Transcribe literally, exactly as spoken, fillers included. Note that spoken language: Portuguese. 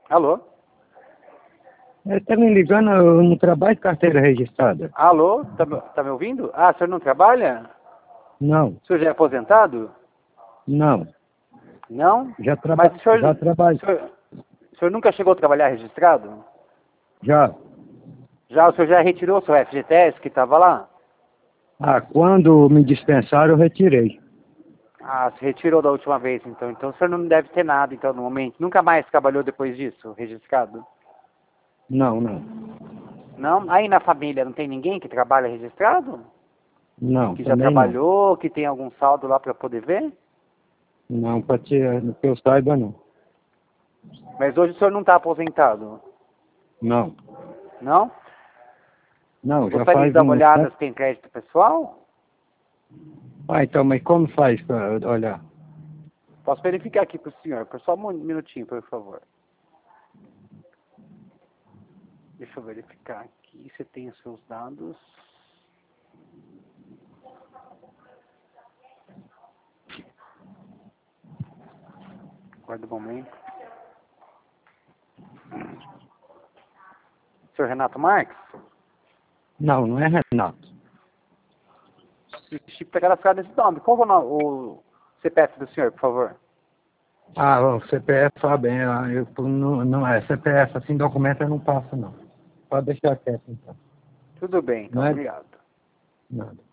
Alô? Ele está me ligando, eu não trabalho de carteira registrada. Alô? Tá, me- tá me ouvindo? Ah, o senhor não trabalha? Não, O senhor já é aposentado? não. Não? Já, Mas traba o senhor, já trabalho. o senhor, o senhor nunca chegou a trabalhar registrado? Já. Já, o senhor já retirou o seu F G T S que estava lá? Ah, quando me dispensaram, eu retirei. Ah, se retirou da última vez, então. Então o senhor não deve ter nada, então, no momento. Nunca mais trabalhou depois disso, registrado? Não, não. Não? Aí na família não tem ninguém que trabalha registrado? Não, Que já também não. trabalhou, que tem algum saldo lá para poder ver? Não, para que eu saiba, não. Mas hoje o senhor não está aposentado, Não. não? Não, já Gostaria de faz dar uma um... olhada se tem crédito pessoal? Ah, então, mas como faz para olhar? Posso verificar aqui para o senhor, por só um minutinho, por favor. Deixa eu verificar aqui se tem os seus dados. Aguarda um momento. senhor Renato Marques? Não, não é Renato. Chico pegar a cidade desse nome. Qual é o nome- o C P F do senhor, por favor? Ah, o C P F, ah, bem, ah, eu, não, não é C P F, assim, documento eu não passo, não. Pode deixar quieto, então. Tudo bem, então. Não é Obrigado. nada.